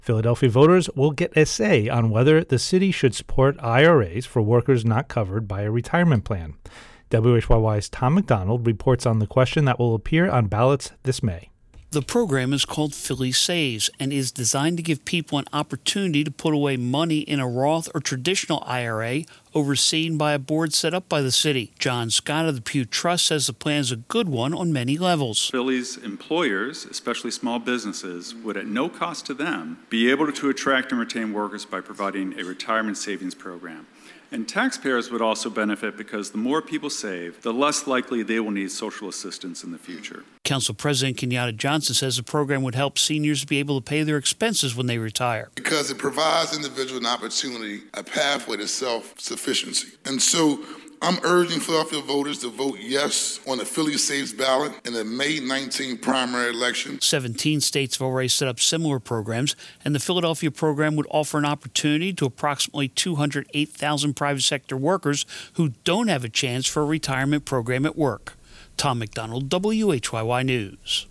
Philadelphia voters will get a say on whether the city should support IRAs for workers not covered by a retirement plan. WHYY's Tom McDonald reports on the question that will appear on ballots this May. The program is called Philly Saves and is designed to give people an opportunity to put away money in a Roth or traditional IRA overseen by a board set up by the city. John Scott of the Pew Trust says the plan is a good one on many levels. Philly's employers, especially small businesses, would at no cost to them be able to attract and retain workers by providing a retirement savings program. And taxpayers would also benefit because the more people save, the less likely they will need social assistance in the future. Council President Kenyatta Johnson says the program would help seniors be able to pay their expenses when they retire. Because it provides individuals an opportunity, a pathway to self-sufficiency. And so I'm urging Philadelphia voters to vote yes on the Philly Saves ballot in the May 19 primary election. 17 states have already set up similar programs, and the Philadelphia program would offer an opportunity to approximately 208,000 private sector workers who don't have a chance for a retirement program at work. Tom McDonald, WHYY News.